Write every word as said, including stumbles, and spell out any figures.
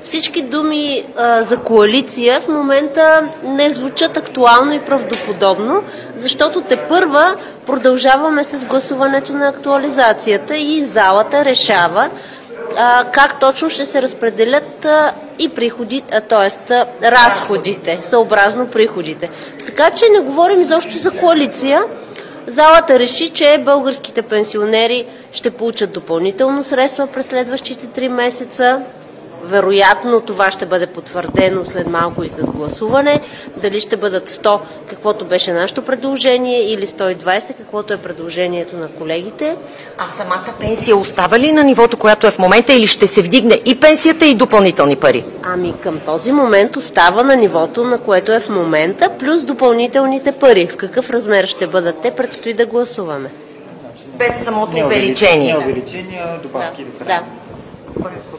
всички думи а, за коалиция в момента не звучат актуално и правдоподобно, защото тепърва продължаваме с гласуването на актуализацията и залата решава а, как точно ще се разпределят а, и приходите, т.е. разходите, съобразно приходите. Така че не говорим изобщо за коалиция. Залата реши, че българските пенсионери ще получат допълнително средства през следващите три месеца. Вероятно това ще бъде потвърдено след малко и с гласуване. Дали ще бъдат сто, каквото беше нашето предложение, или сто и двадесет, каквото е предложението на колегите. А самата пенсия остава ли на нивото, което е в момента, или ще се вдигне и пенсията, и допълнителни пари? Ами към този момент остава на нивото, на което е в момента, плюс допълнителните пари. В какъв размер ще бъдат те, предстои да гласуваме. Без самото увеличение. Не увеличение, добавки да, до края. Да.